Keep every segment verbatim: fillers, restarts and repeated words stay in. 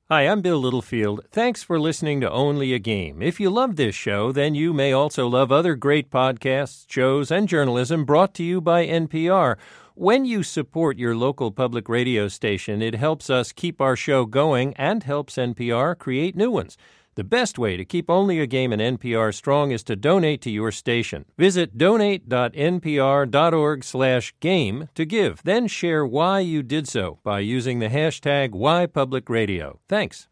Hi, I'm Bill Littlefield. Thanks for listening to Only a Game. If you love this show, then you may also love other great podcasts, shows, and journalism brought to you by N P R. When you support your local public radio station, it helps us keep our show going and helps N P R create new ones. The best way to keep Only a Game and N P R strong is to donate to your station. Visit donate.npr.org slash game to give. Then share why you did so by using the hashtag WhyPublicRadio. Thanks.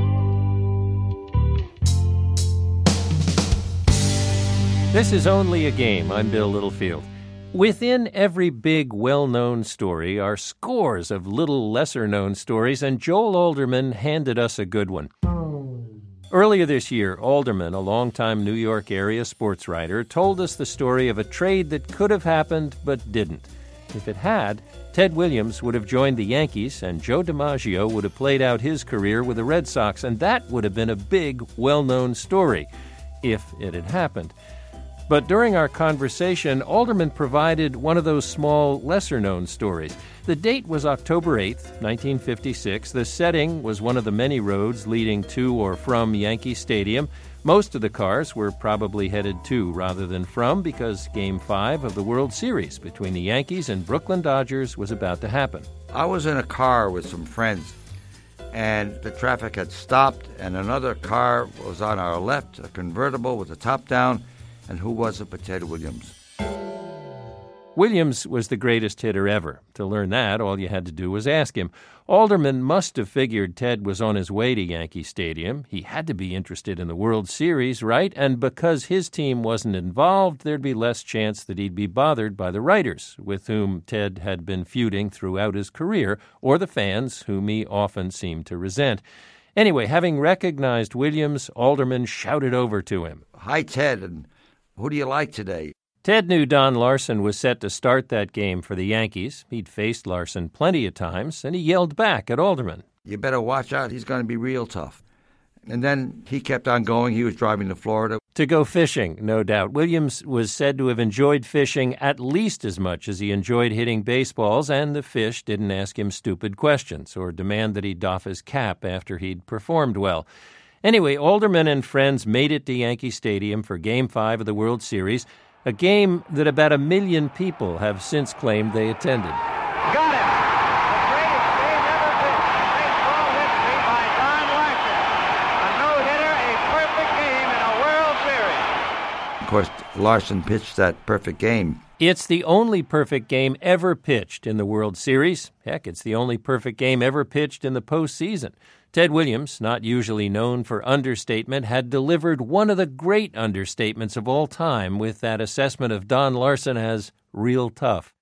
This is Only a Game. I'm Bill Littlefield. Within every big, well-known story are scores of little, lesser-known stories, and Joel Alderman handed us a good one. Earlier this year, Alderman, a longtime New York area sports writer, told us the story of a trade that could have happened but didn't. If it had, Ted Williams would have joined the Yankees and Joe DiMaggio would have played out his career with the Red Sox, and that would have been a big, well-known story, if it had happened. But during our conversation, Alderman provided one of those small, lesser-known stories. The date was October eighth, nineteen fifty-six. The setting was one of the many roads leading to or from Yankee Stadium. Most of the cars were probably headed to rather than from because Game five of the World Series between the Yankees and Brooklyn Dodgers was about to happen. I was in a car with some friends, and the traffic had stopped, and another car was on our left, a convertible with the top down, and who was it but Ted Williams? Williams was the greatest hitter ever. To learn that, all you had to do was ask him. Alderman must have figured Ted was on his way to Yankee Stadium. He had to be interested in the World Series, right? And because his team wasn't involved, there'd be less chance that he'd be bothered by the writers, with whom Ted had been feuding throughout his career, or the fans, whom he often seemed to resent. Anyway, having recognized Williams, Alderman shouted over to him. Hi, Ted, and who do you like today? Ted knew Don Larson was set to start that game for the Yankees. He'd faced Larson plenty of times, and he yelled back at Alderman. You better watch out. He's going to be real tough. And then he kept on going. He was driving to Florida. To go fishing, no doubt. Williams was said to have enjoyed fishing at least as much as he enjoyed hitting baseballs, and the fish didn't ask him stupid questions or demand that he doff his cap after he'd performed well. Anyway, Alderman and friends made it to Yankee Stadium for Game five of the World Series, a game that about a million people have since claimed they attended. Got him! The greatest game ever pitched in baseball history by Don Larson. A no-hitter, a perfect game in a World Series. Of course, Larson pitched that perfect game. It's the only perfect game ever pitched in the World Series. Heck, it's the only perfect game ever pitched in the postseason. Ted Williams, not usually known for understatement, had delivered one of the great understatements of all time with that assessment of Don Larson as real tough.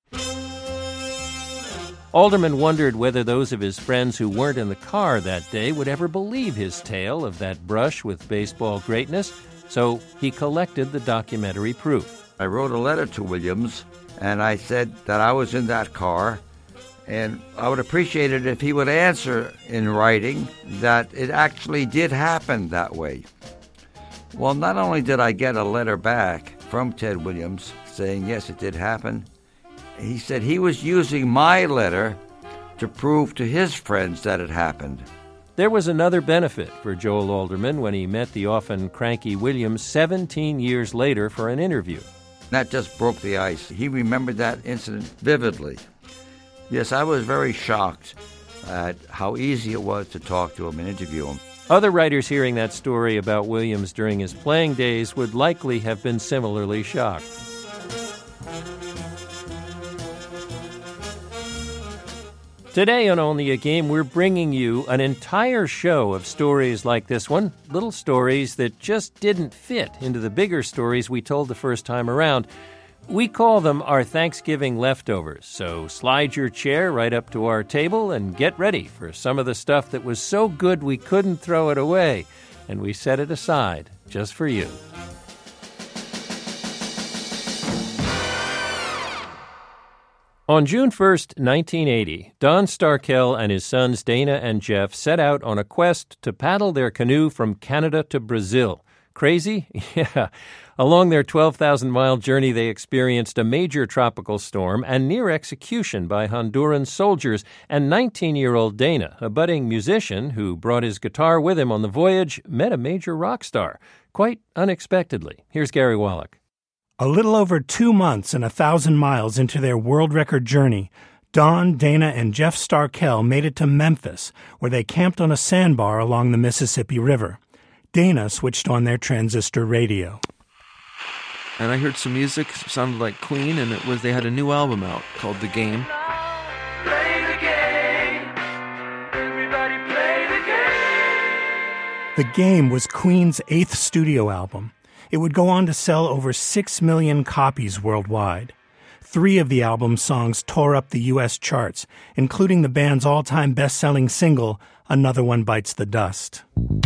Alderman wondered whether those of his friends who weren't in the car that day would ever believe his tale of that brush with baseball greatness, so he collected the documentary proof. I wrote a letter to Williams, and I said that I was in that car, and I would appreciate it if he would answer in writing that it actually did happen that way. Well, not only did I get a letter back from Ted Williams saying, yes, it did happen, he said he was using my letter to prove to his friends that it happened. There was another benefit for Joel Alderman when he met the often cranky Williams seventeen years later for an interview. That just broke the ice. He remembered that incident vividly. Yes, I was very shocked at how easy it was to talk to him and interview him. Other writers hearing that story about Williams during his playing days would likely have been similarly shocked. Today on Only a Game, we're bringing you an entire show of stories like this one, little stories that just didn't fit into the bigger stories we told the first time around. We call them our Thanksgiving leftovers, so slide your chair right up to our table and get ready for some of the stuff that was so good we couldn't throw it away, and we set it aside just for you. On June first, nineteen eighty, Don Starkel and his sons Dana and Jeff set out on a quest to paddle their canoe from Canada to Brazil, Crazy? Yeah. Along their twelve thousand mile journey, they experienced a major tropical storm and near execution by Honduran soldiers, and nineteen-year-old Dana, a budding musician who brought his guitar with him on the voyage, met a major rock star, quite unexpectedly. Here's Gary Wallach. A little over two months and a thousand miles into their world record journey, Don, Dana, and Jeff Starkel made it to Memphis, where they camped on a sandbar along the Mississippi River. Dana switched on their transistor radio. And I heard some music, sounded like Queen, and it was they had a new album out called The Game. Play the game. Everybody play the game. The Game was Queen's eighth studio album. It would go on to sell over six million copies worldwide. Three of the album's songs tore up the U S charts, including the band's all-time best-selling single, Another One Bites the Dust.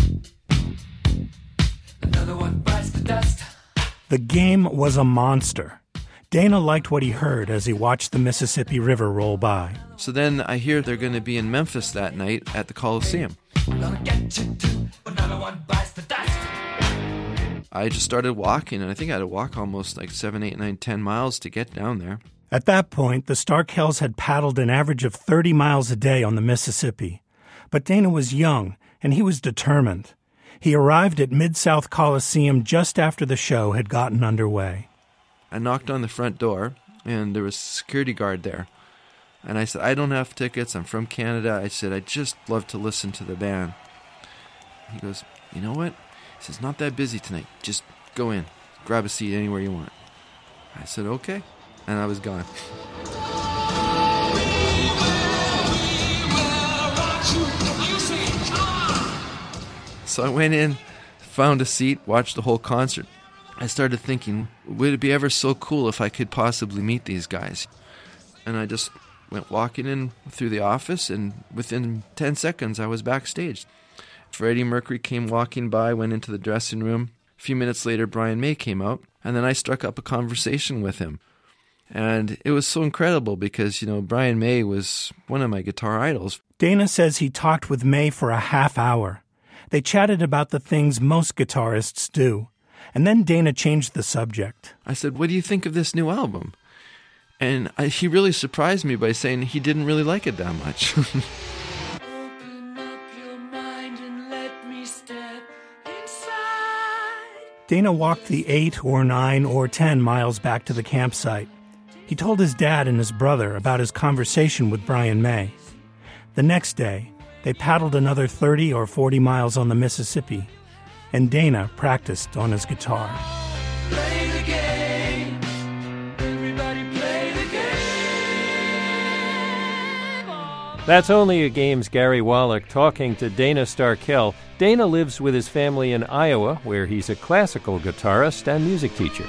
Another one bites the dust. The Game was a monster. Dana liked what he heard as he watched the Mississippi River roll by. So then I hear they're going to be in Memphis that night at the Coliseum. Gonna get you too. Another one bites the dust. I just started walking, and I think I had to walk almost like seven, eight, nine, ten miles to get down there. At that point, the Starkels had paddled an average of thirty miles a day on the Mississippi. But Dana was young, and he was determined. He arrived at Mid-South Coliseum just after the show had gotten underway. I knocked on the front door, and there was a security guard there. And I said, I don't have tickets. I'm from Canada. I said, I'd just love to listen to the band. He goes, you know what? He says, not that busy tonight. Just go in. Grab a seat anywhere you want. I said, okay. And I was gone. So I went in, found a seat, watched the whole concert. I started thinking, would it be ever so cool if I could possibly meet these guys? And I just went walking in through the office, and within ten seconds, I was backstage. Freddie Mercury came walking by, went into the dressing room. A few minutes later, Brian May came out, and then I struck up a conversation with him. And it was so incredible because, you know, Brian May was one of my guitar idols. Dana says he talked with May for a half hour. They chatted about the things most guitarists do. And then Dana changed the subject. I said, what do you think of this new album? And I, he really surprised me by saying he didn't really like it that much. Open up your mind and let me step inside. Dana walked the eight or nine or ten miles back to the campsite. He told his dad and his brother about his conversation with Brian May. The next day, they paddled another thirty or forty miles on the Mississippi, and Dana practiced on his guitar. Play the game. Everybody play the game. That's Only a Game's Gary Wallach talking to Dana Starkel. Dana lives with his family in Iowa, where he's a classical guitarist and music teacher.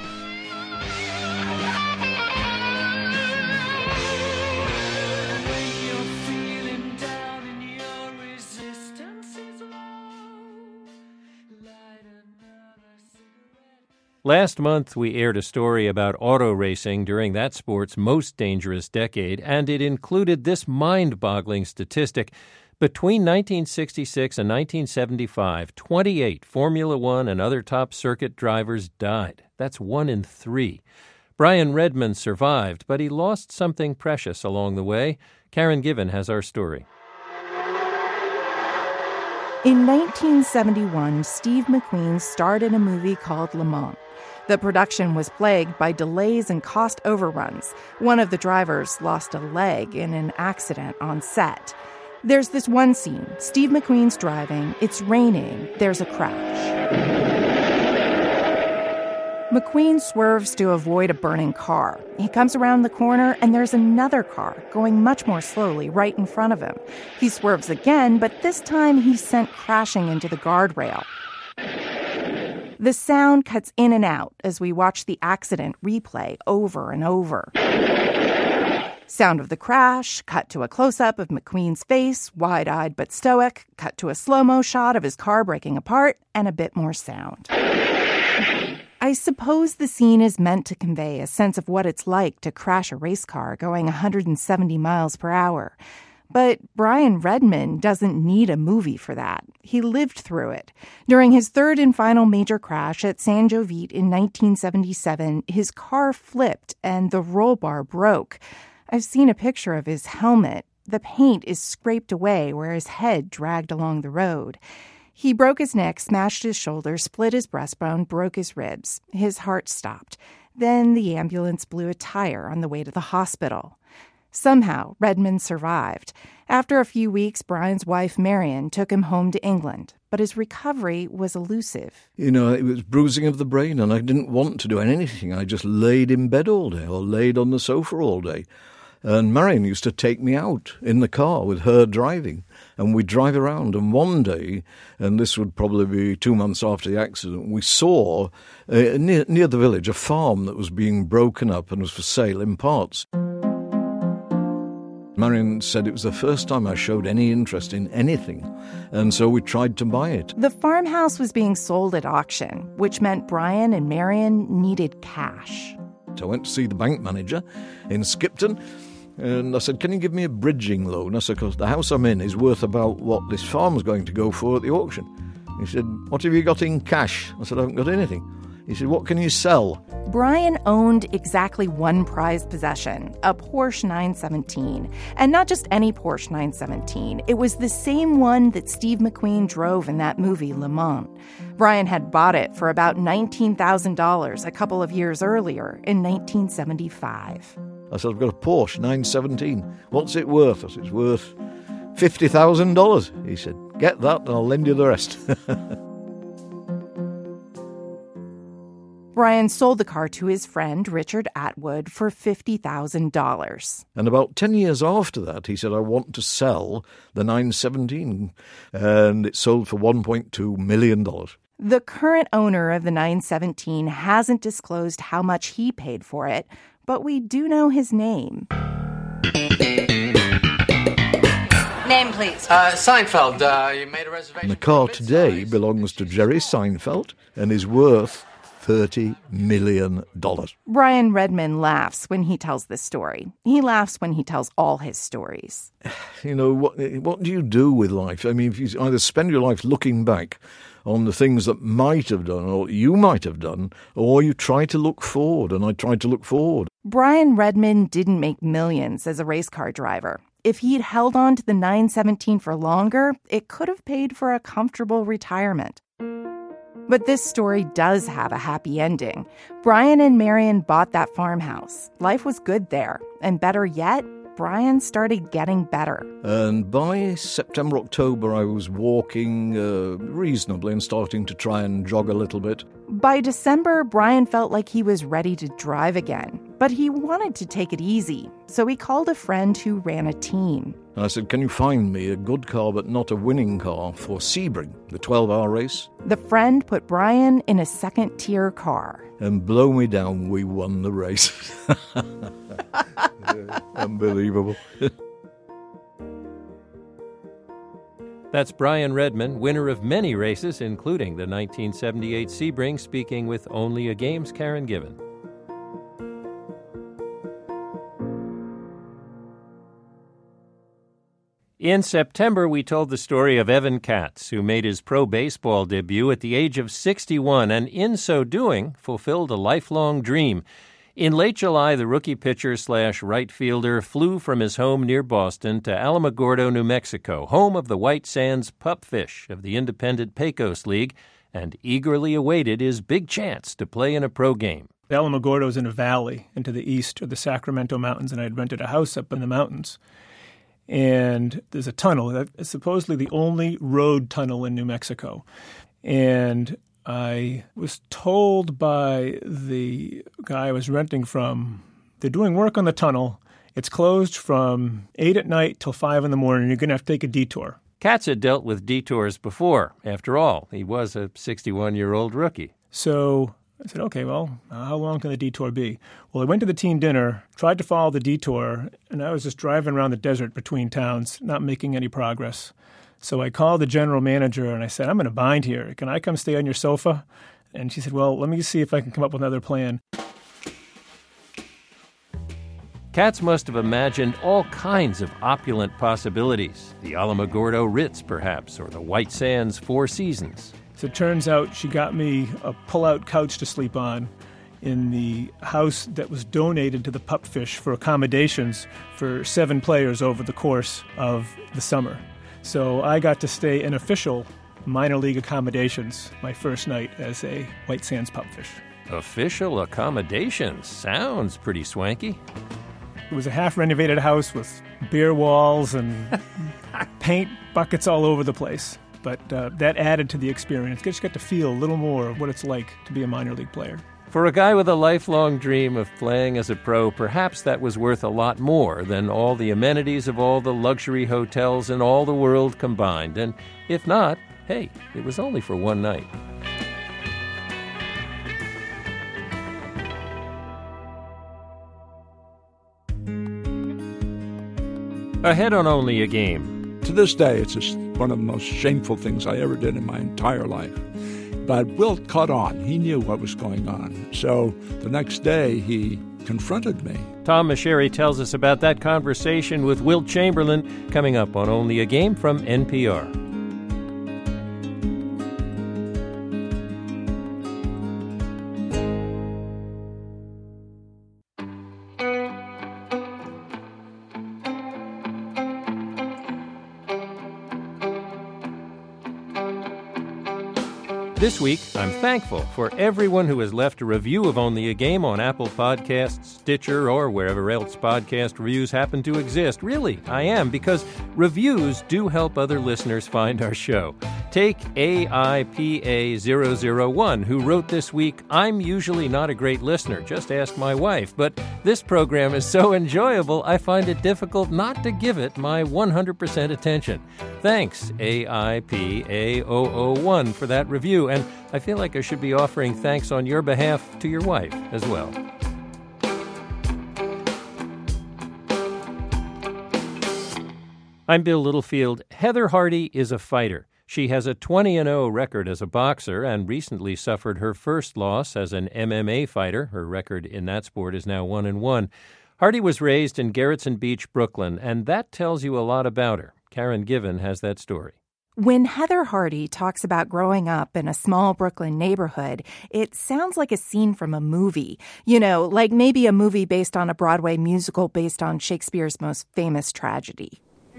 Last month, we aired a story about auto racing during that sport's most dangerous decade, and it included this mind-boggling statistic. Between nineteen sixty-six and nineteen seventy-five, twenty-eight Formula One and other top circuit drivers died. That's one in three. Brian Redman survived, but he lost something precious along the way. Karen Given has our story. In nineteen seventy-one, Steve McQueen starred in a movie called Le Mans. The production was plagued by delays and cost overruns. One of the drivers lost a leg in an accident on set. There's this one scene. Steve McQueen's driving. It's raining. There's a crash. McQueen swerves to avoid a burning car. He comes around the corner, and there's another car going much more slowly right in front of him. He swerves again, but this time he's sent crashing into the guardrail. The sound cuts in and out as we watch the accident replay over and over. Sound of the crash, cut to a close-up of McQueen's face, wide-eyed but stoic, cut to a slow-mo shot of his car breaking apart, and a bit more sound. I suppose the scene is meant to convey a sense of what it's like to crash a race car going one hundred seventy miles per hour. But Brian Redman doesn't need a movie for that. He lived through it. During his third and final major crash at San Jovite in nineteen seventy-seven, his car flipped and the roll bar broke. I've seen a picture of his helmet. The paint is scraped away where his head dragged along the road. He broke his neck, smashed his shoulder, split his breastbone, broke his ribs. His heart stopped. Then the ambulance blew a tire on the way to the hospital. Somehow, Redman survived. After a few weeks, Brian's wife, Marion, took him home to England, but his recovery was elusive. You know, it was bruising of the brain, and I didn't want to do anything. I just laid in bed all day or laid on the sofa all day. And Marion used to take me out in the car with her driving, and we'd drive around. And one day, and this would probably be two months after the accident, we saw uh, near, near the village a farm that was being broken up and was for sale in parts. Marion said it was the first time I showed any interest in anything, and so we tried to buy it. The farmhouse was being sold at auction, which meant Brian and Marion needed cash. I went to see the bank manager in Skipton, and I said, can you give me a bridging loan? I said, because the house I'm in is worth about what this farm's going to go for at the auction. He said, what have you got in cash? I said, I haven't got anything. He said, what can you sell? Brian owned exactly one prized possession, a Porsche nine seventeen. And not just any Porsche nine seventeen. It was the same one that Steve McQueen drove in that movie, Le Mans. Brian had bought it for about nineteen thousand dollars a couple of years earlier, in nineteen seventy-five. I said, I've got a Porsche nine seventeen. What's it worth? I said, it's worth fifty thousand dollars. He said, get that and I'll lend you the rest. Brian sold the car to his friend, Richard Atwood, for fifty thousand dollars. And about ten years after that, he said, I want to sell the nine seventeen. And it sold for one point two million dollars. The current owner of the nine seventeen hasn't disclosed how much he paid for it, but we do know his name. Name, please. Uh, Seinfeld, uh, you made a reservation. And the car today belongs to Jerry Seinfeld and is worth thirty million dollars. Brian Redman laughs when he tells this story. He laughs when he tells all his stories. You know, what what do you do with life? I mean, if you either spend your life looking back on the things that might have done or you might have done, or you try to look forward, and I tried to look forward. Brian Redman didn't make millions as a race car driver. If he'd held on to the nine seventeen for longer, it could have paid for a comfortable retirement. But this story does have a happy ending. Brian and Marion bought that farmhouse. Life was good there. And better yet, Brian started getting better. And by September, October, I was walking uh, reasonably and starting to try and jog a little bit. By December, Brian felt like he was ready to drive again. But he wanted to take it easy, so he called a friend who ran a team. And I said, can you find me a good car but not a winning car for Sebring, the twelve-hour race? The friend put Brian in a second-tier car. And blow me down, we won the race. Yeah, unbelievable. That's Brian Redman, winner of many races, including the nineteen seventy-eight Sebring, speaking with Only a Game's Karen Given. In September, we told the story of Evan Katz, who made his pro baseball debut at the age of sixty-one, and in so doing, fulfilled a lifelong dream. In late July, the rookie pitcher slash right fielder flew from his home near Boston to Alamogordo, New Mexico, home of the White Sands Pupfish of the independent Pecos League, and eagerly awaited his big chance to play in a pro game. Alamogordo is in a valley into the east of the Sacramento Mountains, and I had rented a house up in the mountains. And there's a tunnel. It's supposedly the only road tunnel in New Mexico. And I was told by the guy I was renting from, they're doing work on the tunnel. It's closed from eight at night till five in the morning. You're going to have to take a detour. Katz had dealt with detours before. After all, he was a sixty-one-year-old rookie. So I said, okay, well, uh, how long can the detour be? Well, I went to the team dinner, tried to follow the detour, and I was just driving around the desert between towns, not making any progress. So I called the general manager, and I said, I'm in a bind here. Can I come stay on your sofa? And she said, well, let me see if I can come up with another plan. Cats must have imagined all kinds of opulent possibilities. The Alamogordo Ritz, perhaps, or the White Sands Four Seasons. So it turns out she got me a pull-out couch to sleep on in the house that was donated to the Pupfish for accommodations for seven players over the course of the summer. So I got to stay in official minor league accommodations my first night as a White Sands Pupfish. Official accommodations? Sounds pretty swanky. It was a half-renovated house with bare walls and paint buckets all over the place. But uh, that added to the experience. You just got to feel a little more of what it's like to be a minor league player. For a guy with a lifelong dream of playing as a pro, perhaps that was worth a lot more than all the amenities of all the luxury hotels in all the world combined. And if not, hey, it was only for one night. Ahead on Only a Game. To this day, it's just one of the most shameful things I ever did in my entire life. But Wilt caught on. He knew what was going on. So the next day, he confronted me. Tom Meschery tells us about that conversation with Wilt Chamberlain coming up on Only a Game from N P R. This week, I'm thankful for everyone who has left a review of Only a Game on Apple Podcasts, Stitcher, or wherever else podcast reviews happen to exist. Really, I am, because reviews do help other listeners find our show. Take A I P A zero zero one, who wrote this week, "I'm usually not a great listener, just ask my wife, but this program is so enjoyable I find it difficult not to give it my one hundred percent attention." Thanks, A I P A zero zero one, for that review, and I feel like I should be offering thanks on your behalf to your wife as well. I'm Bill Littlefield. Heather Hardy is a fighter. She has a twenty and oh record as a boxer and recently suffered her first loss as an M M A fighter. Her record in that sport is now one and one. Hardy was raised in Gerritsen Beach, Brooklyn, and that tells you a lot about her. Karen Given has that story. When Heather Hardy talks about growing up in a small Brooklyn neighborhood, it sounds like a scene from a movie. You know, like maybe a movie based on a Broadway musical based on Shakespeare's most famous tragedy.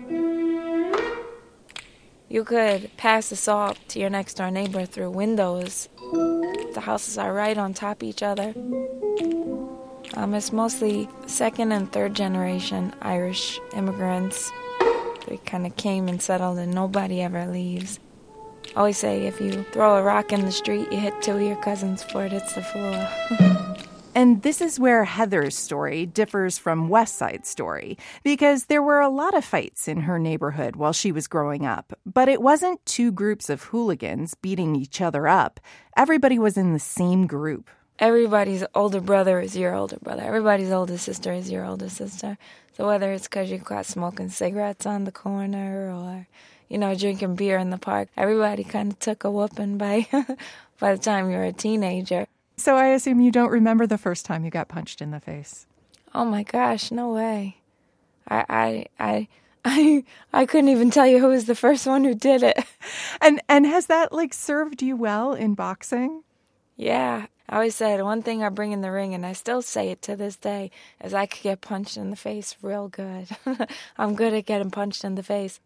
You could pass the salt to your next-door neighbor through windows. The houses are right on top of each other. Um, it's mostly second and third generation Irish immigrants. We kind of came and settled and nobody ever leaves. I always say if you throw a rock in the street, you hit two of your cousins before it hits the floor. And this is where Heather's story differs from West Side's story, because there were a lot of fights in her neighborhood while she was growing up. But it wasn't two groups of hooligans beating each other up. Everybody was in the same group. Everybody's older brother is your older brother. Everybody's older sister is your older sister. So whether it's because you caught smoking cigarettes on the corner or, you know, drinking beer in the park, everybody kind of took a whooping by, by the time you were a teenager. So I assume you don't remember the first time you got punched in the face. Oh my gosh, no way. I I I I, I couldn't even tell you who was the first one who did it. And and has that like served you well in boxing? Yeah. I always said one thing I bring in the ring, and I still say it to this day, is I could get punched in the face real good. I'm good at getting punched in the face.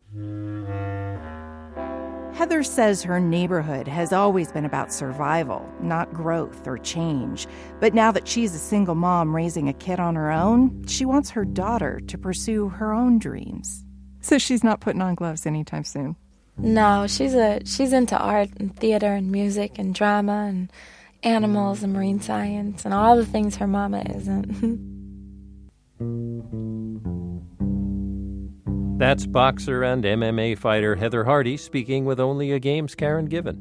Heather says her neighborhood has always been about survival, not growth or change. But now that she's a single mom raising a kid on her own, she wants her daughter to pursue her own dreams. So she's not putting on gloves anytime soon? No, she's a she's into art and theater and music and drama and animals and marine science and all the things her mama isn't. That's boxer and M M A fighter Heather Hardy speaking with Only a Game's Karen Given.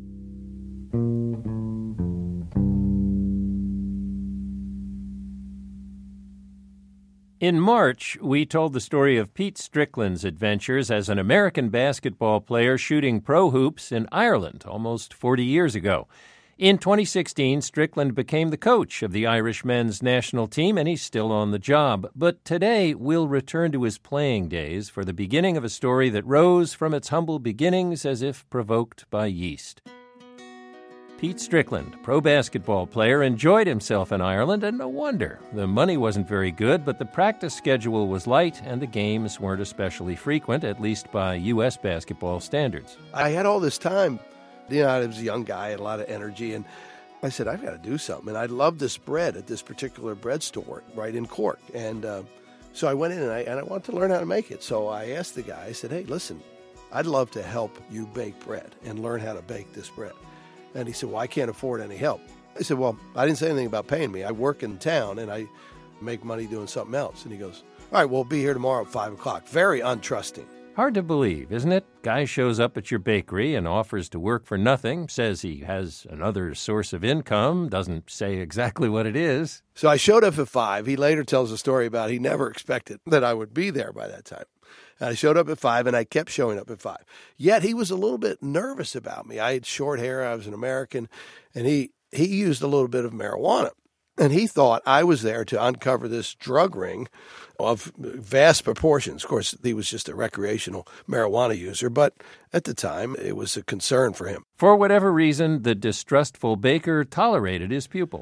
In March, we told the story of Pete Strickland's adventures as an American basketball player shooting pro hoops in Ireland almost forty years ago. In twenty sixteen, Strickland became the coach of the Irish men's national team, and he's still on the job. But today, we'll return to his playing days for the beginning of a story that rose from its humble beginnings as if provoked by yeast. Pete Strickland, pro basketball player, enjoyed himself in Ireland, and no wonder. The money wasn't very good, but the practice schedule was light, and the games weren't especially frequent, at least by U S basketball standards. I had all this time. You know, I was a young guy, had a lot of energy, and I said, I've got to do something. And I loved this bread at this particular bread store right in Cork. And uh, so I went in, and I, and I wanted to learn how to make it. So I asked the guy, I said, hey, listen, I'd love to help you bake bread and learn how to bake this bread. And he said, well, I can't afford any help. I said, well, I didn't say anything about paying me. I work in town, and I make money doing something else. And he goes, all right, we'll be here tomorrow at five o'clock. Very untrusting. Hard to believe, isn't it? Guy shows up at your bakery and offers to work for nothing, says he has another source of income, doesn't say exactly what it is. So I showed up at five. He later tells a story about he never expected that I would be there by that time. And I showed up at five, and I kept showing up at five. Yet he was a little bit nervous about me. I had short hair. I was an American, and he, he used a little bit of marijuana. And he thought I was there to uncover this drug ring of vast proportions. Of course, he was just a recreational marijuana user, but at the time, it was a concern for him. For whatever reason, the distrustful baker tolerated his pupil.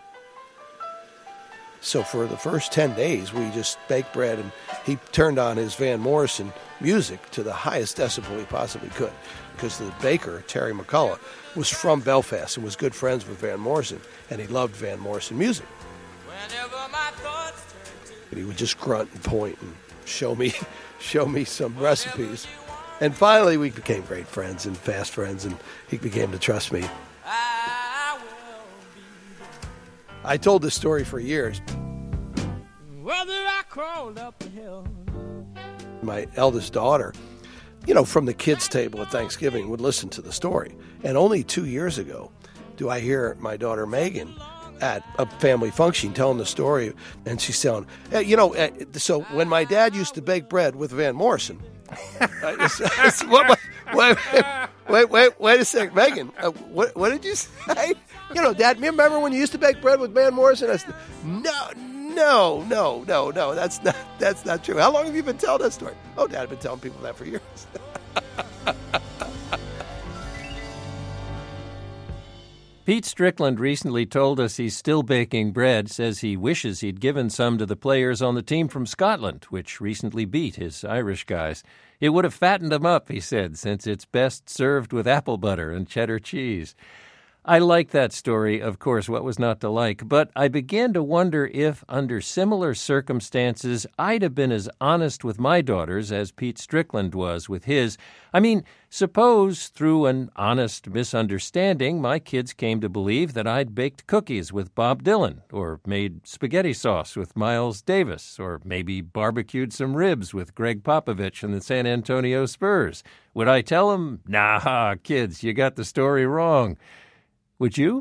So for the first ten days, we just baked bread, and he turned on his Van Morrison music to the highest decibel he possibly could, because the baker, Terry McCullough, was from Belfast and was good friends with Van Morrison, and he loved Van Morrison music. He would just grunt and point and show me, show me some recipes. And finally, we became great friends and fast friends, and he began to trust me. I told this story for years. Whether I crawled up the hill. My eldest daughter, you know, from the kids' table at Thanksgiving, would listen to the story. And only two years ago do I hear my daughter Megan at a family function telling the story, and she's telling, hey, you know, so when my dad used to bake bread with Van Morrison, it's, it's, what, wait, wait, wait, wait a second, Megan, uh, what, what did you say? You know, Dad, remember when you used to bake bread with Van Morrison? I said, no, no, no, no, no, that's not, that's not true. How long have you been telling that story? Oh, Dad, I've been telling people that for years. Pete Strickland recently told us he's still baking bread, says he wishes he'd given some to the players on the team from Scotland, which recently beat his Irish guys. It would have fattened them up, he said, since it's best served with apple butter and cheddar cheese. I like that story, of course, what was not to like, but I began to wonder if, under similar circumstances, I'd have been as honest with my daughters as Pete Strickland was with his. I mean, suppose, through an honest misunderstanding, my kids came to believe that I'd baked cookies with Bob Dylan, or made spaghetti sauce with Miles Davis, or maybe barbecued some ribs with Greg Popovich and the San Antonio Spurs. Would I tell them, nah, kids, you got the story wrong? Would you?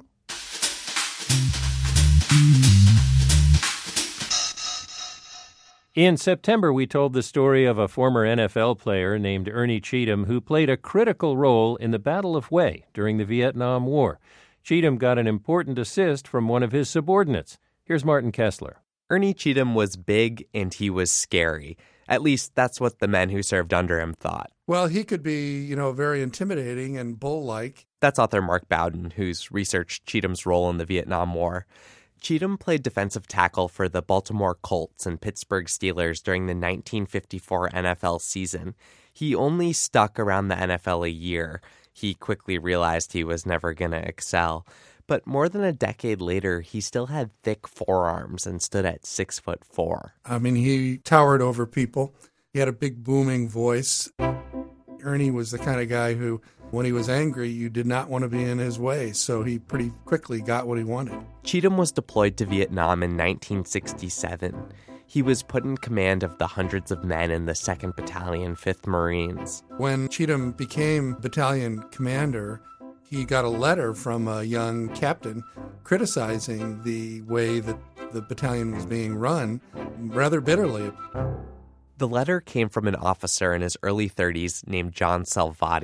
In September, we told the story of a former N F L player named Ernie Cheatham who played a critical role in the Battle of Hue during the Vietnam War. Cheatham got an important assist from one of his subordinates. Here's Martin Kessler. Ernie Cheatham was big and he was scary. At least that's what the men who served under him thought. Well, he could be, you know, very intimidating and bull-like. That's author Mark Bowden, who's researched Cheatham's role in the Vietnam War. Cheatham played defensive tackle for the Baltimore Colts and Pittsburgh Steelers during the nineteen fifty-four N F L season. He only stuck around the N F L a year. He quickly realized he was never going to excel. But more than a decade later, he still had thick forearms and stood at six foot four. I mean, he towered over people. He had a big booming voice. Ernie was the kind of guy who, when he was angry, you did not want to be in his way, so he pretty quickly got what he wanted. Cheatham was deployed to Vietnam in nineteen sixty-seven. He was put in command of the hundreds of men in the second Battalion, fifth Marines. When Cheatham became battalion commander, he got a letter from a young captain criticizing the way that the battalion was being run rather bitterly. The letter came from an officer in his early thirties named John Salvati.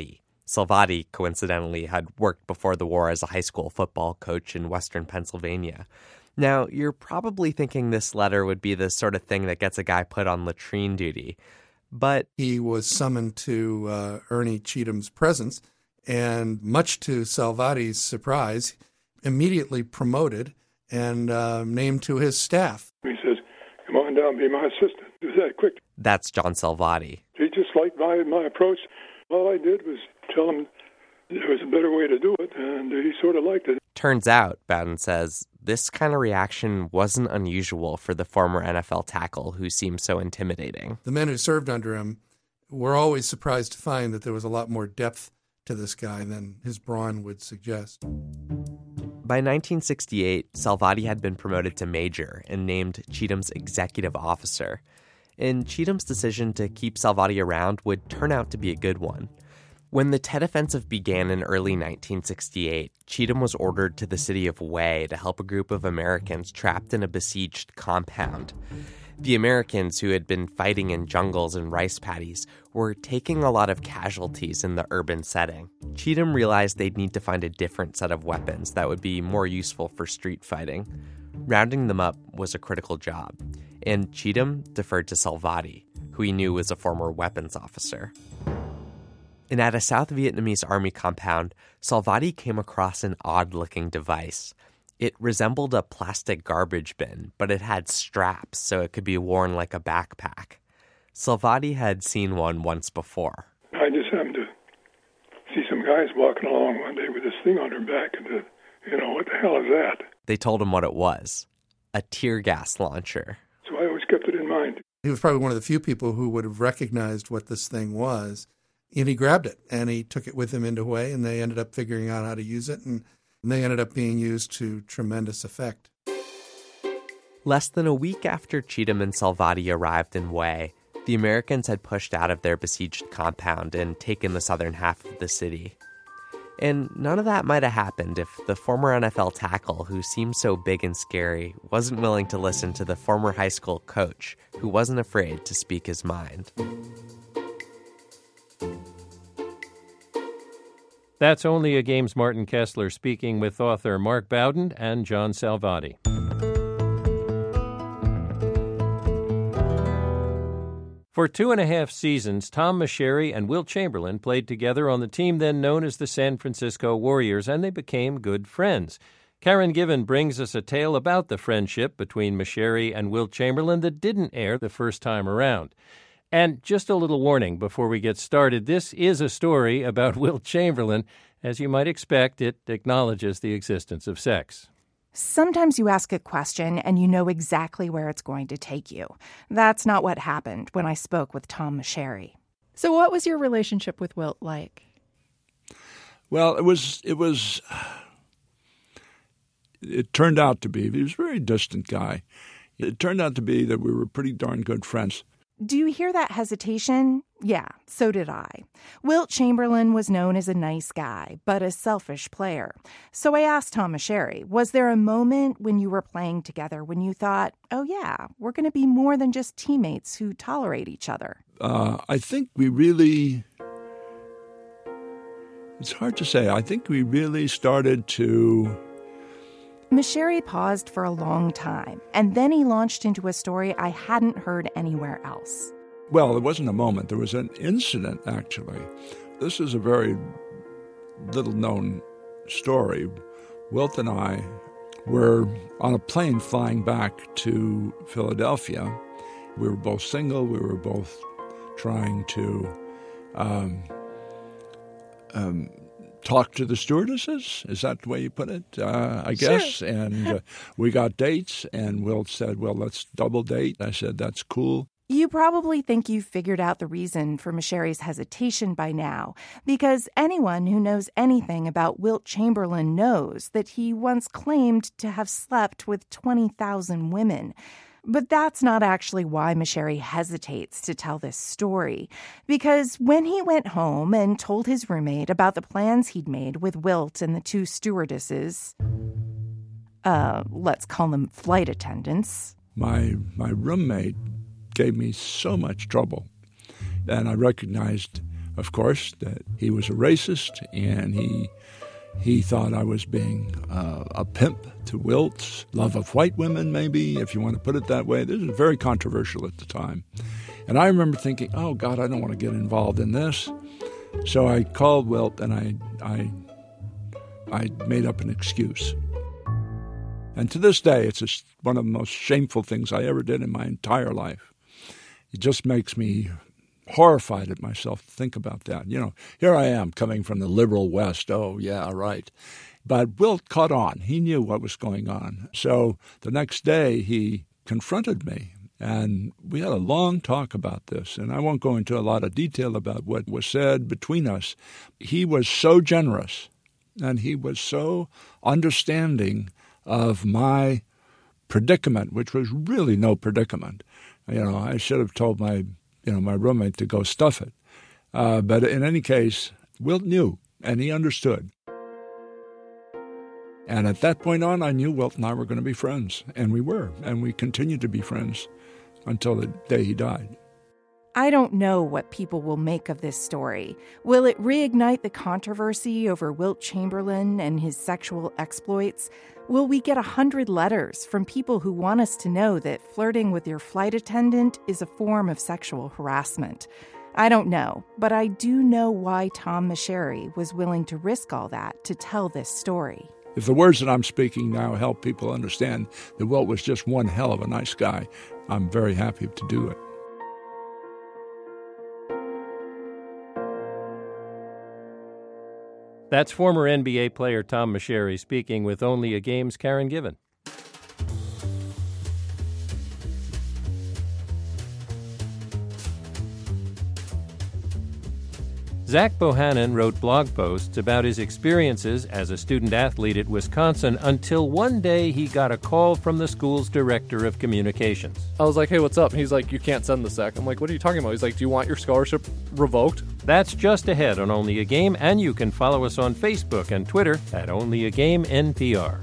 Salvati, coincidentally, had worked before the war as a high school football coach in western Pennsylvania. Now, you're probably thinking this letter would be the sort of thing that gets a guy put on latrine duty. But he was summoned to uh, Ernie Cheatham's presence, and much to Salvati's surprise, immediately promoted and uh, named to his staff. He says, come on down, be my assistant. Do that quick. That's John Salvati. He just liked my, my approach. All I did was tell him there was a better way to do it, and he sort of liked it. Turns out, Bowden says, this kind of reaction wasn't unusual for the former N F L tackle who seemed so intimidating. The men who served under him were always surprised to find that there was a lot more depth to this guy than his brawn would suggest. By nineteen sixty-eight, Salvati had been promoted to major and named Cheatham's executive officer. And Cheatham's decision to keep Salvati around would turn out to be a good one. When the Tet Offensive began in early nineteen sixty-eight, Cheatham was ordered to the city of Wei to help a group of Americans trapped in a besieged compound. The Americans, who had been fighting in jungles and rice paddies, were taking a lot of casualties in the urban setting. Cheatham realized they'd need to find a different set of weapons that would be more useful for street fighting. Rounding them up was a critical job, and Cheatham deferred to Salvati, who he knew was a former weapons officer. And at a South Vietnamese army compound, Salvati came across an odd-looking device. It resembled a plastic garbage bin, but it had straps so it could be worn like a backpack. Salvati had seen one once before. I just happened to see some guys walking along one day with this thing on their back, and the, you know, what the hell is that? They told him what it was, a tear gas launcher. So I always kept it in mind. He was probably one of the few people who would have recognized what this thing was. And he grabbed it, and he took it with him into Hue, and they ended up figuring out how to use it, and they ended up being used to tremendous effect. Less than a week after Cheatham and Salvati arrived in Hue, the Americans had pushed out of their besieged compound and taken the southern half of the city. And none of that might have happened if the former N F L tackle, who seemed so big and scary, wasn't willing to listen to the former high school coach, who wasn't afraid to speak his mind. That's Only a Game's Martin Kessler speaking with author Mark Bowden and John Salvati. For two and a half seasons, Tom Meschery and Wilt Chamberlain played together on the team then known as the San Francisco Warriors, and they became good friends. Karen Given brings us a tale about the friendship between Meschery and Wilt Chamberlain that didn't air the first time around. And just a little warning before we get started, this is a story about Wilt Chamberlain. As you might expect, it acknowledges the existence of sex. Sometimes you ask a question and you know exactly where it's going to take you. That's not what happened when I spoke with Tom Meschery. So what was your relationship with Wilt like? Well, it was, it was, it turned out to be, he was a very distant guy. It turned out to be that we were pretty darn good friends. Do you hear that hesitation? Yeah, so did I. Wilt Chamberlain was known as a nice guy, but a selfish player. So I asked Tom Meschery, was there a moment when you were playing together when you thought, oh yeah, we're going to be more than just teammates who tolerate each other? Uh, I think we really, it's hard to say. I think we really started to... Meschery paused for a long time, and then he launched into a story I hadn't heard anywhere else. Well, it wasn't a moment. There was an incident, actually. This is a very little-known story. Wilt and I were on a plane flying back to Philadelphia. We were both single. We were both trying to um, um, talk to the stewardesses. Is that the way you put it? Uh, I guess. Sure. And uh, we got dates, and Wilt said, well, let's double date. I said, that's cool. You probably think you've figured out the reason for Meschery's hesitation by now, because anyone who knows anything about Wilt Chamberlain knows that he once claimed to have slept with twenty thousand women. But that's not actually why Meschery hesitates to tell this story, because when he went home and told his roommate about the plans he'd made with Wilt and the two stewardesses, uh, let's call them flight attendants. My my roommate gave me so much trouble, and I recognized of course, that he was a racist, and he he thought I was being uh, a pimp to Wilt's love of white women, maybe, if you want to put it that way. This was very controversial at the time. And I remember thinking, oh, God, I don't want to get involved in this. So I called Wilt, and I, I, I made up an excuse. And to this day, it's just one of the most shameful things I ever did in my entire life. It just makes me horrified at myself to think about that. You know, here I am coming from the liberal West. Oh, yeah, right. But Wilt caught on. He knew what was going on. So the next day he confronted me, and we had a long talk about this. And I won't go into a lot of detail about what was said between us. He was so generous, and he was so understanding of my predicament, which was really no predicament. You know, I should have told my you know, my roommate to go stuff it. Uh, but in any case, Wilt knew, and he understood. And at that point on, I knew Wilt and I were going to be friends, and we were, and we continued to be friends until the day he died. I don't know what people will make of this story. Will it reignite the controversy over Wilt Chamberlain and his sexual exploits? Will we get a hundred letters from people who want us to know that flirting with your flight attendant is a form of sexual harassment? I don't know, but I do know why Tom Meschery was willing to risk all that to tell this story. If the words that I'm speaking now help people understand that Wilt was just one hell of a nice guy, I'm very happy to do it. That's former N B A player Tom Meschery speaking with Only a Game's Karen Given. Zach Bohannon wrote blog posts about his experiences as a student athlete at Wisconsin until one day he got a call from the school's director of communications. I was like, hey, what's up? And he's like, you can't send this, Zach. I'm like, what are you talking about? He's like, do you want your scholarship revoked? That's just ahead on Only a Game, and you can follow us on Facebook and Twitter at Only a Game N P R.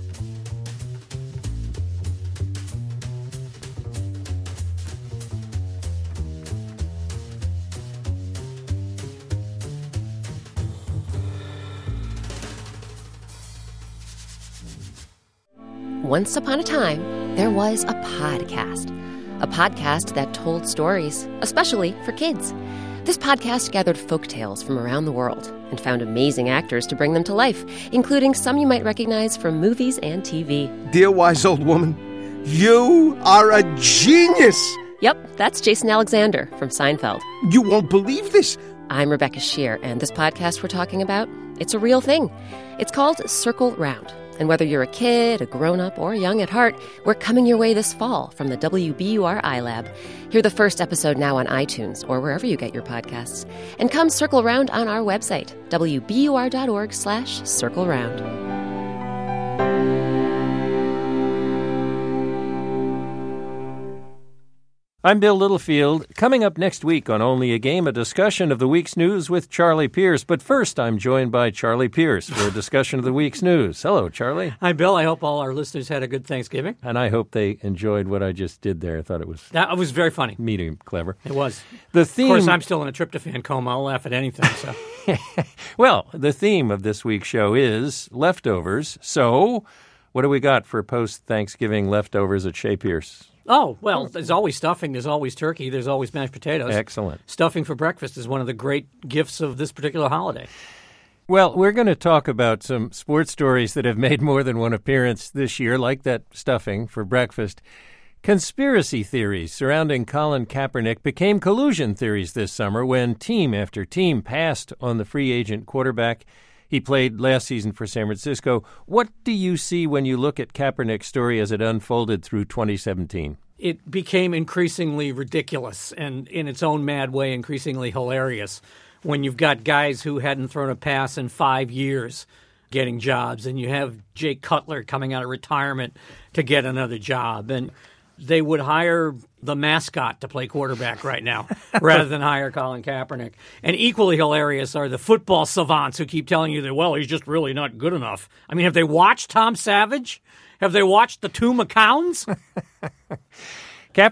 Once upon a time, there was a podcast. A podcast that told stories, especially for kids. This podcast gathered folk tales from around the world and found amazing actors to bring them to life, including some you might recognize from movies and T V. Dear wise old woman, you are a genius! Yep, that's Jason Alexander from Seinfeld. You won't believe this. I'm Rebecca Shear, and this podcast we're talking about, it's a real thing. It's called Circle Round. And whether you're a kid, a grown-up, or young at heart, we're coming your way this fall from the W B U R iLab. Hear the first episode now on iTunes or wherever you get your podcasts. And come circle round on our website, W B U R dot org slash circle round. I'm Bill Littlefield. Coming up next week on Only a Game, a discussion of the week's news with Charlie Pierce. But first, I'm joined by Charlie Pierce for a discussion of the week's news. Hello, Charlie. Hi, Bill. I hope all our listeners had a good Thanksgiving. And I hope they enjoyed what I just did there. I thought it was... That was very funny. Medium clever. It was. The theme... Of course, I'm still in a tryptophan coma. I'll laugh at anything, so... Well, the theme of this week's show is leftovers. So, what do we got for post-Thanksgiving leftovers at Shea Pierce? Oh, well, there's always stuffing, there's always turkey, there's always mashed potatoes. Excellent. Stuffing for breakfast is one of the great gifts of this particular holiday. Well, we're going to talk about some sports stories that have made more than one appearance this year, like that stuffing for breakfast. Conspiracy theories surrounding Colin Kaepernick became collusion theories this summer when team after team passed on the free agent quarterback. He played last season for San Francisco. What do you see when you look at Kaepernick's story as it unfolded through twenty seventeen? It became increasingly ridiculous and, in its own mad way, increasingly hilarious when you've got guys who hadn't thrown a pass in five years getting jobs, and you have Jay Cutler coming out of retirement to get another job. And they would hire the mascot to play quarterback right now rather than hire Colin Kaepernick. And equally hilarious are the football savants who keep telling you that, well, he's just really not good enough. I mean, have they watched Tom Savage? Have they watched the two McCowns? Kaepernick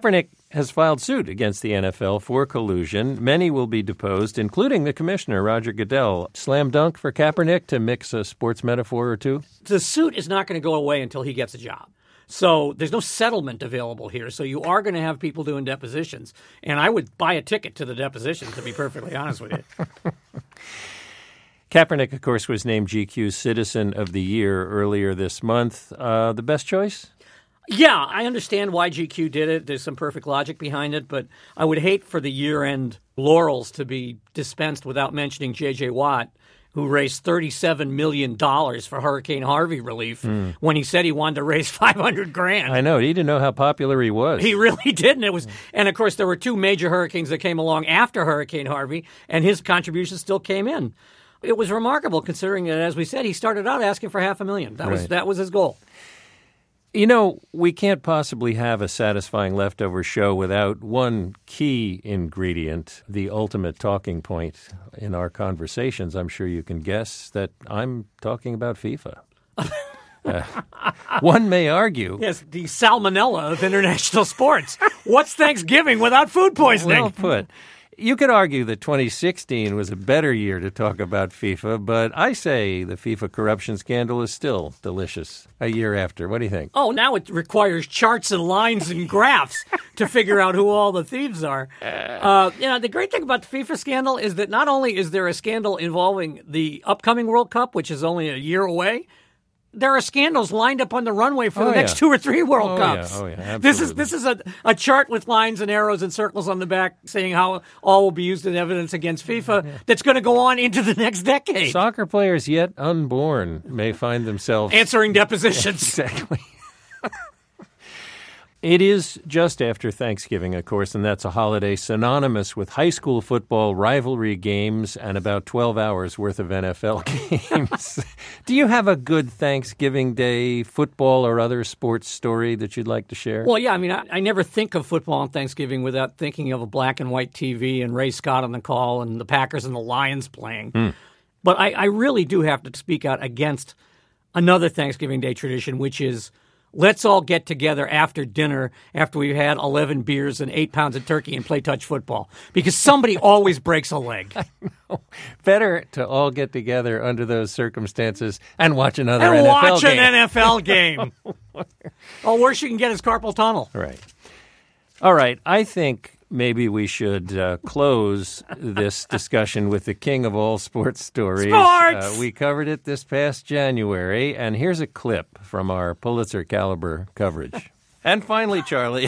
has filed suit against the N F L for collusion. Many will be deposed, including the commissioner, Roger Goodell. Slam dunk for Kaepernick, to mix a sports metaphor or two? The suit is not going to go away until he gets a job. So there's no settlement available here. So you are going to have people doing depositions. And I would buy a ticket to the depositions, to be perfectly honest with you. Kaepernick, of course, was named G Q's Citizen of the Year earlier this month. Uh, the best choice? Yeah, I understand why G Q did it. There's some perfect logic behind it, but I would hate for the year-end laurels to be dispensed without mentioning J J. Watt, who raised thirty-seven million dollars for Hurricane Harvey relief mm. when he said he wanted to raise five hundred grand. I know. He didn't know how popular he was. He really didn't. It was, and of course, there were two major hurricanes that came along after Hurricane Harvey, and his contribution still came in. It was remarkable, considering that, as we said, he started out asking for half a million. That was right. that was his goal. You know, we can't possibly have a satisfying leftover show without one key ingredient, the ultimate talking point in our conversations. I'm sure you can guess that I'm talking about FIFA. Uh, one may argue. Yes, the salmonella of international sports. What's Thanksgiving without food poisoning? Well put. You could argue that twenty sixteen was a better year to talk about FIFA, but I say the FIFA corruption scandal is still delicious a year after. What do you think? Oh, now it requires charts and lines and graphs to figure out who all the thieves are. Uh, you know, the great thing about the FIFA scandal is that not only is there a scandal involving the upcoming World Cup, which is only a year away, there are scandals lined up on the runway for oh, the next yeah. two or three World oh, Cups. Yeah. Oh, yeah, absolutely. This is this is a, a chart with lines and arrows and circles on the back saying how all will be used as evidence against FIFA yeah. that's going to go on into the next decade. Soccer players yet unborn may find themselves answering depositions. Exactly. It is just after Thanksgiving, of course, and that's a holiday synonymous with high school football rivalry games and about twelve hours worth of N F L games. Do you have a good Thanksgiving Day football or other sports story that you'd like to share? Well, yeah, I mean, I, I never think of football on Thanksgiving without thinking of a black and white T V and Ray Scott on the call and the Packers and the Lions playing. Mm. But I, I really do have to speak out against another Thanksgiving Day tradition, which is let's all get together after dinner, after we've had eleven beers and eight pounds of turkey and play touch football. Because somebody always breaks a leg. I know. Better to all get together under those circumstances and watch another and N F L watch game. an N F L game. Oh, worse you can get is carpal tunnel. Right. All right. I think maybe we should uh, close this discussion with the king of all sports stories. Sports! Uh, we covered it this past January, and here's a clip from our Pulitzer caliber coverage. And finally, Charlie.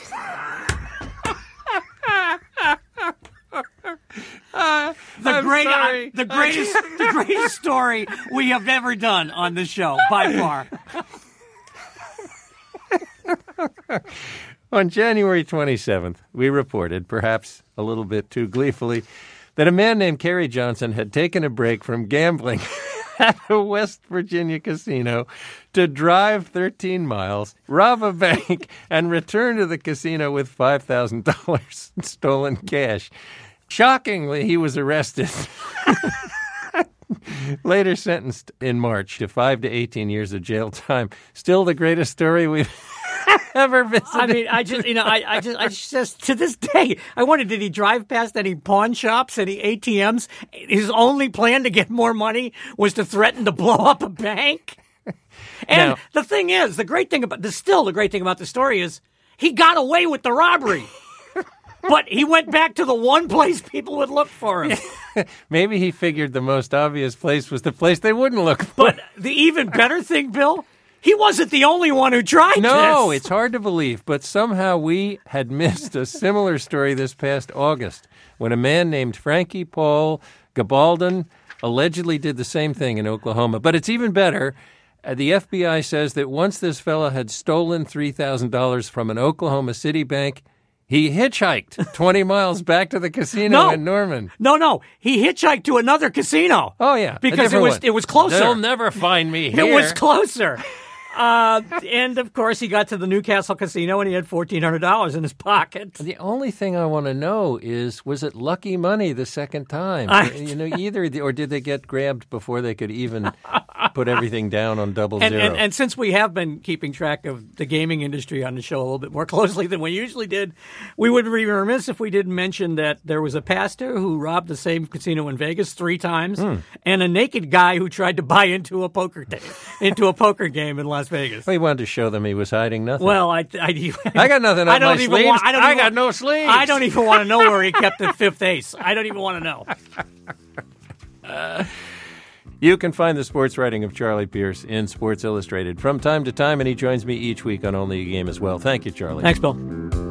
uh, the I'm great, sorry. uh, the greatest, the greatest story we have ever done on this show, by far. On January twenty-seventh, we reported, perhaps a little bit too gleefully, that a man named Kerry Johnson had taken a break from gambling at a West Virginia casino to drive thirteen miles, rob a bank, and return to the casino with five thousand dollars in stolen cash. Shockingly, he was arrested. Later sentenced in March to five to eighteen years of jail time. Still the greatest story we've ever visited. I mean, I just, you know, I, I just, I just, to this day, I wonder, did he drive past any pawn shops, any A T Ms? His only plan to get more money was to threaten to blow up a bank? And now, the thing is, the great thing about, the still the great thing about the story is, he got away with the robbery. But he went back to the one place people would look for him. Maybe he figured the most obvious place was the place they wouldn't look for. But the even better thing, Bill, he wasn't the only one who tried no, this. No, it's hard to believe, but somehow we had missed a similar story this past August when a man named Frankie Paul Gabaldon allegedly did the same thing in Oklahoma. But it's even better. Uh, the F B I says that once this fella had stolen three thousand dollars from an Oklahoma City bank, he hitchhiked twenty miles back to the casino no, in Norman. No, no. He hitchhiked to another casino. Oh, yeah. Because it was one. it was closer. They'll never find me here. It was closer. Uh, and, of course, he got to the Newcastle casino and he had fourteen hundred dollars in his pocket. The only thing I want to know is, was it lucky money the second time? I, you know, either, the, or did they get grabbed before they could even put everything down on double and, zero. And, and since we have been keeping track of the gaming industry on the show a little bit more closely than we usually did, we would be remiss if we didn't mention that there was a pastor who robbed the same casino in Vegas three times, Hmm. and a naked guy who tried to buy into a poker ta- into a poker game in Las Vegas. He wanted to show them he was hiding nothing. Well, I, I, I got nothing I up don't my even sleeves. want, I, don't I even, got no sleeves. I don't even want to know where he kept the fifth ace. I don't even want to know. Uh, you can find the sports writing of Charlie Pierce in Sports Illustrated from time to time, and he joins me each week on Only a Game as well. Thank you, Charlie. Thanks, Bill.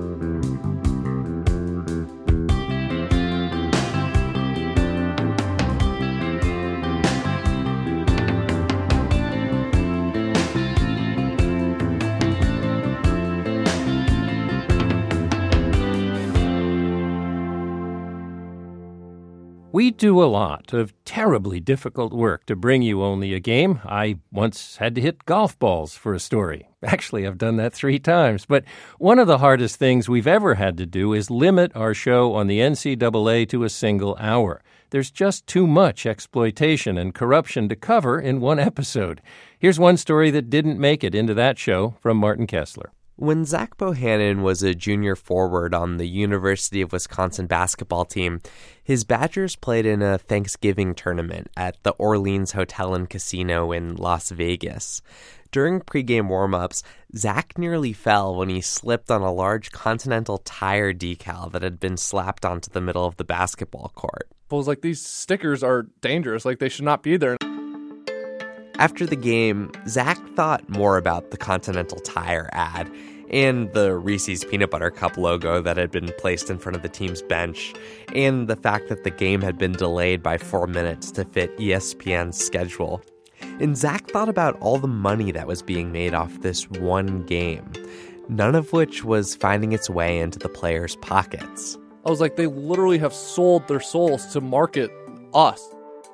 We do a lot of terribly difficult work to bring you Only a Game. I once had to hit golf balls for a story. Actually, I've done that three times. But one of the hardest things we've ever had to do is limit our show on the N C double A to a single hour. There's just too much exploitation and corruption to cover in one episode. Here's one story that didn't make it into that show from Martin Kessler. When Zach Bohannon was a junior forward on the University of Wisconsin basketball team, his Badgers played in a Thanksgiving tournament at the Orleans Hotel and Casino in Las Vegas. During pregame warm-ups, Zach nearly fell when he slipped on a large Continental Tire decal that had been slapped onto the middle of the basketball court. I was like, these stickers are dangerous. Like, they should not be there. After the game, Zach thought more about the Continental Tire ad and the Reese's Peanut Butter Cup logo that had been placed in front of the team's bench, and the fact that the game had been delayed by four minutes to fit E S P N's schedule. And Zach thought about all the money that was being made off this one game, none of which was finding its way into the players' pockets. I was like, they literally have sold their souls to market us.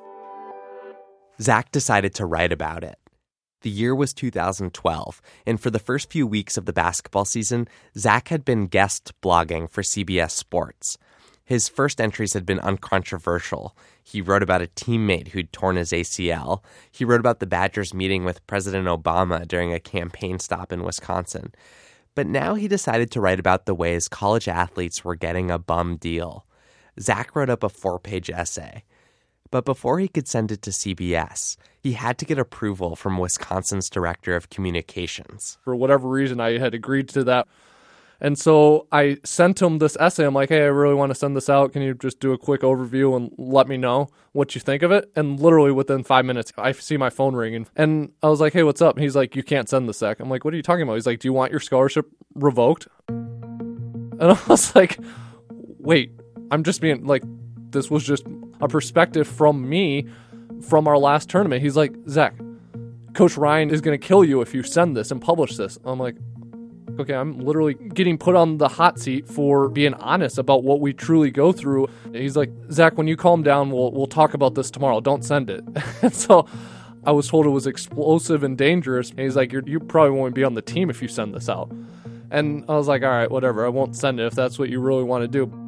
Zach decided to write about it. The year was two thousand twelve, and for the first few weeks of the basketball season, Zach had been guest blogging for C B S Sports. His first entries had been uncontroversial. He wrote about a teammate who'd torn his A C L. He wrote about the Badgers meeting with President Obama during a campaign stop in Wisconsin. But now he decided to write about the ways college athletes were getting a bum deal. Zach wrote up a four-page essay. But before he could send it to C B S, he had to get approval from Wisconsin's Director of Communications. For whatever reason, I had agreed to that. And so I sent him this essay. I'm like, hey, I really want to send this out. Can you just do a quick overview and let me know what you think of it? And literally within five minutes, I see my phone ringing. And I was like, hey, what's up? And he's like, you can't send this, Zach. I'm like, what are you talking about? He's like, do you want your scholarship revoked? And I was like, wait, I'm just being like, this was just a perspective from me from our last tournament. He's like, Zach, Coach Ryan is going to kill you if you send this and publish this. I'm like, okay, I'm literally getting put on the hot seat for being honest about what we truly go through. He's like, Zach, when you calm down, we'll we'll talk about this tomorrow. Don't send it. And so I was told it was explosive and dangerous. And he's like, You're, you probably won't be on the team if you send this out. And I was like, all right, whatever. I won't send it if that's what you really want to do.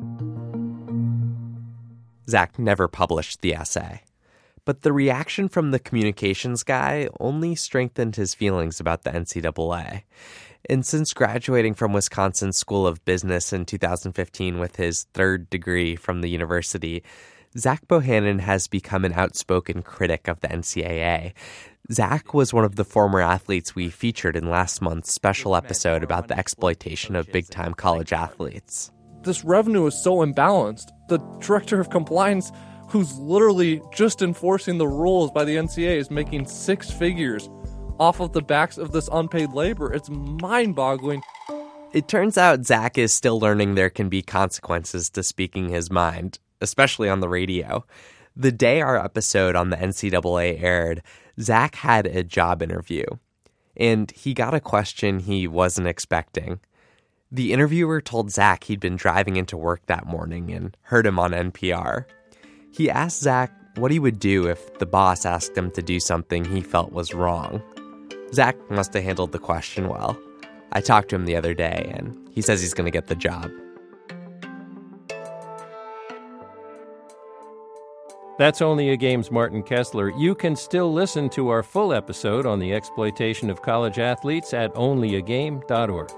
Zach never published the essay. But the reaction from the communications guy only strengthened his feelings about the N C double A. And since graduating from Wisconsin School of Business in two thousand fifteen with his third degree from the university, Zach Bohannon has become an outspoken critic of the N C double A. Zach was one of the former athletes we featured in last month's special episode about the exploitation of big-time college athletes. This revenue is so imbalanced. The director of compliance, who's literally just enforcing the rules by the N C double A, is making six figures off of the backs of this unpaid labor. It's mind-boggling. It turns out Zach is still learning there can be consequences to speaking his mind, especially on the radio. The day our episode on the N C double A aired, Zach had a job interview, and he got a question he wasn't expecting. The interviewer told Zach he'd been driving into work that morning and heard him on N P R. He asked Zach what he would do if the boss asked him to do something he felt was wrong. Zach must have handled the question well. I talked to him the other day, and he says he's going to get the job. That's Only a Game's Martin Kessler. You can still listen to our full episode on the exploitation of college athletes at only a game dot org.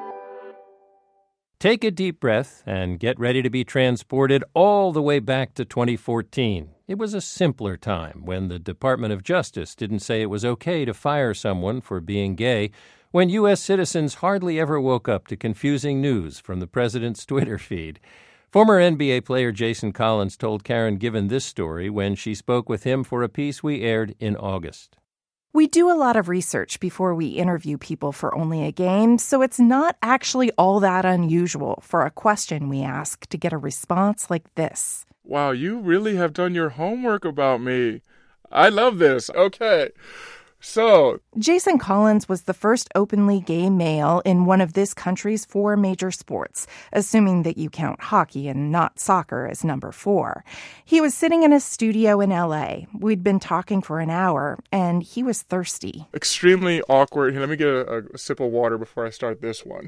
Take a deep breath and get ready to be transported all the way back to twenty fourteen. It was a simpler time when the Department of Justice didn't say it was okay to fire someone for being gay, when U S citizens hardly ever woke up to confusing news from the president's Twitter feed. Former N B A player Jason Collins told Karen Given this story when she spoke with him for a piece we aired in August. We do a lot of research before we interview people for Only a Game, so it's not actually all that unusual for a question we ask to get a response like this. Wow, you really have done your homework about me. I love this. Okay. So, Jason Collins was the first openly gay male in one of this country's four major sports, assuming that you count hockey and not soccer as number four. He was sitting in a studio in L A. We'd been talking for an hour, and he was thirsty. Extremely awkward. Here, let me get a, a sip of water before I start this one.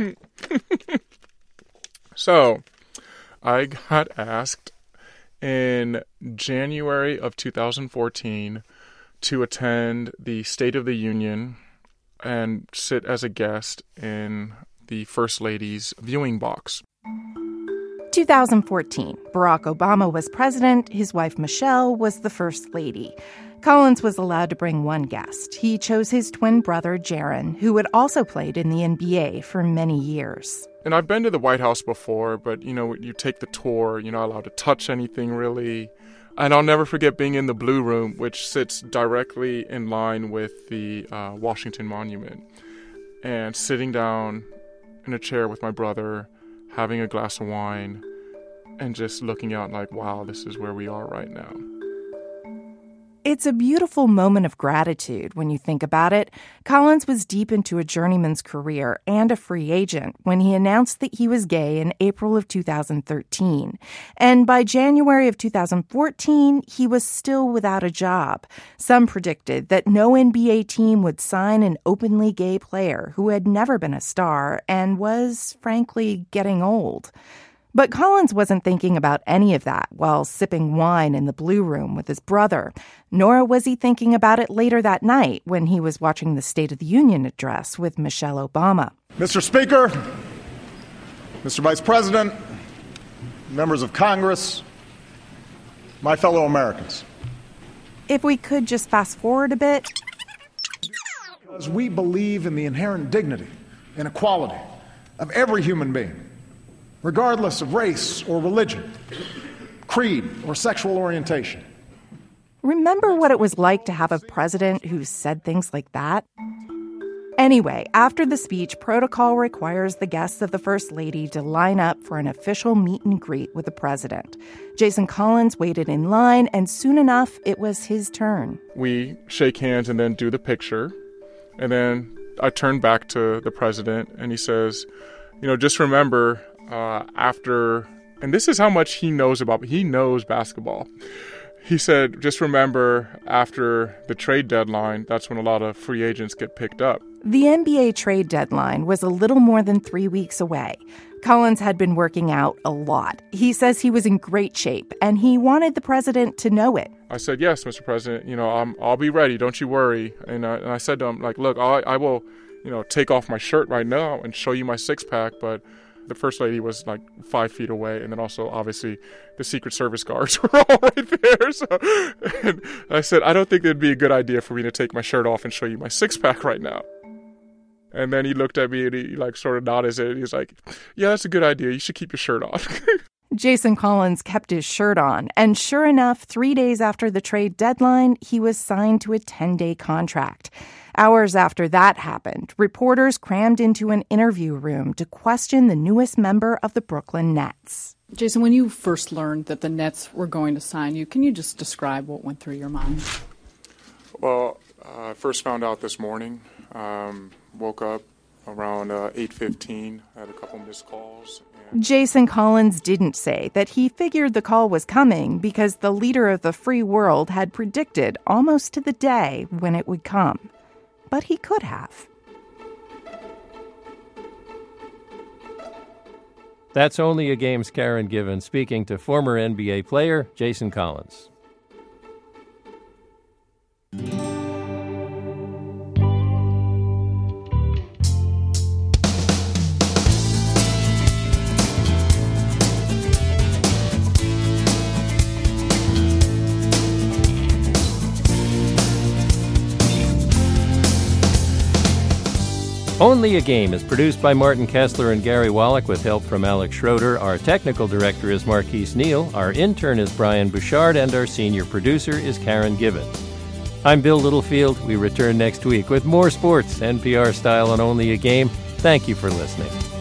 So, I got asked in January of two thousand fourteen to attend the State of the Union and sit as a guest in the First Lady's viewing box. two thousand fourteen. Barack Obama was president. His wife, Michelle, was the First Lady. Collins was allowed to bring one guest. He chose his twin brother, Jaron, who had also played in the N B A for many years. And I've been to the White House before, but, you know, you take the tour, you're not allowed to touch anything, really. And I'll never forget being in the Blue Room, which sits directly in line with the uh, Washington Monument, and sitting down in a chair with my brother, having a glass of wine, and just looking out like, wow, this is where we are right now. It's a beautiful moment of gratitude when you think about it. Collins was deep into a journeyman's career and a free agent when he announced that he was gay in April of two thousand thirteen. And by January of two thousand fourteen, he was still without a job. Some predicted that no N B A team would sign an openly gay player who had never been a star and was, frankly, getting old. But Collins wasn't thinking about any of that while sipping wine in the Blue Room with his brother, nor was he thinking about it later that night when he was watching the State of the Union address with Michelle Obama. Mister Speaker, Mister Vice President, members of Congress, my fellow Americans. If we could just fast forward a bit. Because we believe in the inherent dignity and equality of every human being, regardless of race or religion, creed or sexual orientation. Remember what it was like to have a president who said things like that? Anyway, after the speech, protocol requires the guests of the First Lady to line up for an official meet and greet with the president. Jason Collins waited in line, and soon enough, it was his turn. We shake hands and then do the picture. And then I turn back to the president, and he says, you know, just remember, uh, after, and this is how much he knows about, he knows basketball. He said, just remember, after the trade deadline, that's when a lot of free agents get picked up. The N B A trade deadline was a little more than three weeks away. Collins had been working out a lot. He says he was in great shape, and he wanted the president to know it. I said, yes, Mister President, you know, I'm, I'll be ready. Don't you worry. And, uh, and I said to him, like, look, I, I will, you know, take off my shirt right now and show you my six-pack, but the First Lady was like five feet away, and then also, obviously, the Secret Service guards were all right there. So, and I said, I don't think it'd be a good idea for me to take my shirt off and show you my six-pack right now. And then he looked at me and he like sort of nodded his head. He was like, yeah, that's a good idea. You should keep your shirt on. Jason Collins kept his shirt on, and sure enough, three days after the trade deadline, he was signed to a ten-day contract. Hours after that happened, reporters crammed into an interview room to question the newest member of the Brooklyn Nets. Jason, when you first learned that the Nets were going to sign you, can you just describe what went through your mind? Well, I uh, first found out this morning. Um, woke up around uh, eight fifteen, had a couple missed calls. And Jason Collins didn't say that he figured the call was coming because the leader of the free world had predicted almost to the day when it would come. But he could have. That's Only a Game's Karen Given speaking to former N B A player Jason Collins. Only a Game is produced by Martin Kessler and Gary Wallach with help from Alex Schroeder. Our technical director is Marquise Neal. Our intern is Brian Bouchard, and our senior producer is Karen Givens. I'm Bill Littlefield. We return next week with more sports, N P R style on Only a Game. Thank you for listening.